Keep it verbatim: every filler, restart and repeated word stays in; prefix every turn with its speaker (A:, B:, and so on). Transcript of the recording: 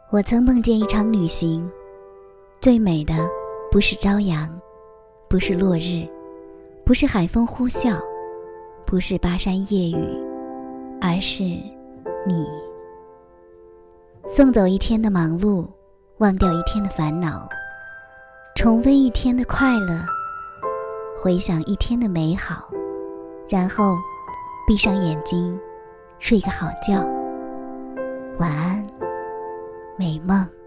A: 我曾梦见一场旅行，最美的不是朝阳，不是落日，不是海风呼啸，不是巴山夜雨，而是你。送走一天的忙碌，忘掉一天的烦恼，重温一天的快乐，回想一天的美好，然后闭上眼睛，睡个好觉。晚安，美梦。